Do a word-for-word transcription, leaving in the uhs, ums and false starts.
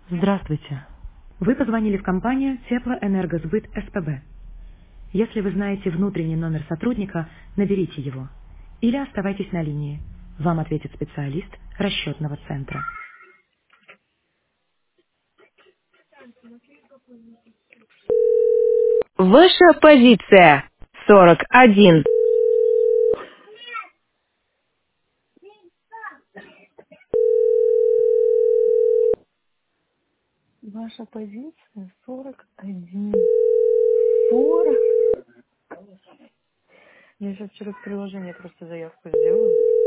Здравствуйте. Вы позвонили в компанию Теплоэнергосбыт СПБ. Если вы знаете внутренний номер сотрудника, наберите его. Или оставайтесь на линии. Вам ответит специалист расчетного центра. Ваша позиция сорок один. Ваша позиция сорок один. сорок? Я сейчас через приложение просто заявку сделаю.